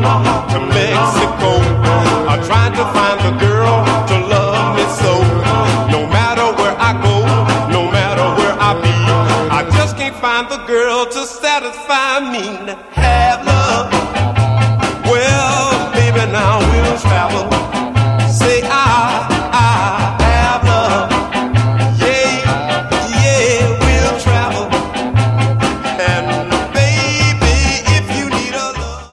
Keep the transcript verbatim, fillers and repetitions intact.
to Mexico. I tried to find the girl to love me so. No matter where I go, no matter where I be, I just can't find the girl to satisfy me.